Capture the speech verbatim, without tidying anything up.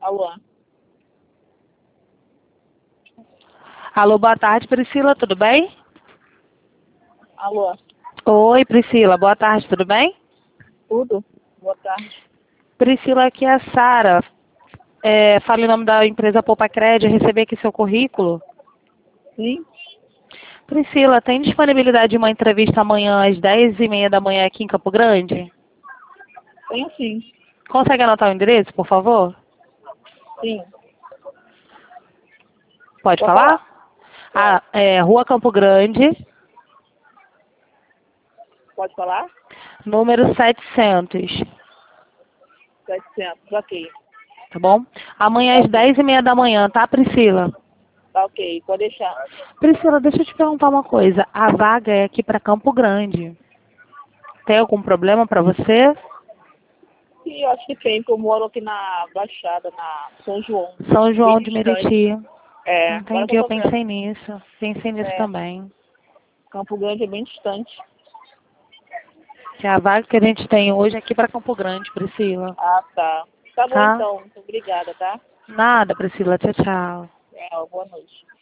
Alô? Alô, boa tarde, Priscila, tudo bem? Alô? Oi, Priscila, boa tarde, tudo bem? Tudo? Boa tarde. Priscila, aqui é a Sara. É, fala em nome da empresa Poupa Crédito, recebi aqui seu currículo. Sim? Priscila, tem disponibilidade de uma entrevista amanhã às dez e meia da manhã aqui em Campo Grande? Tenho sim. Consegue anotar o endereço, por favor? Sim. Pode Pode falar? falar. Ah, Pode. é, Rua Campo Grande, Pode falar? número setecentos, setecentos. Ok. tá bom? Amanhã Tá às ok. dez e meia da manhã, tá, Priscila? Tá ok. Pode deixar. Priscila, deixa eu te perguntar uma coisa. A vaga é aqui para Campo Grande. Tem algum problema para você? E eu acho que tem, porque eu moro aqui na Baixada, na São João. São Bem João de distante. Meriti. É, agora que Entendi, eu eu tô vendo. pensei nisso. Pensei nisso É, também. Campo Grande é bem distante. Que a vaga que a gente tem hoje é aqui para Campo Grande, Priscila. Ah, tá. Tá bom Tá? então. Muito obrigada, tá? Nada, Priscila. Tchau, tchau. Tchau. Boa noite.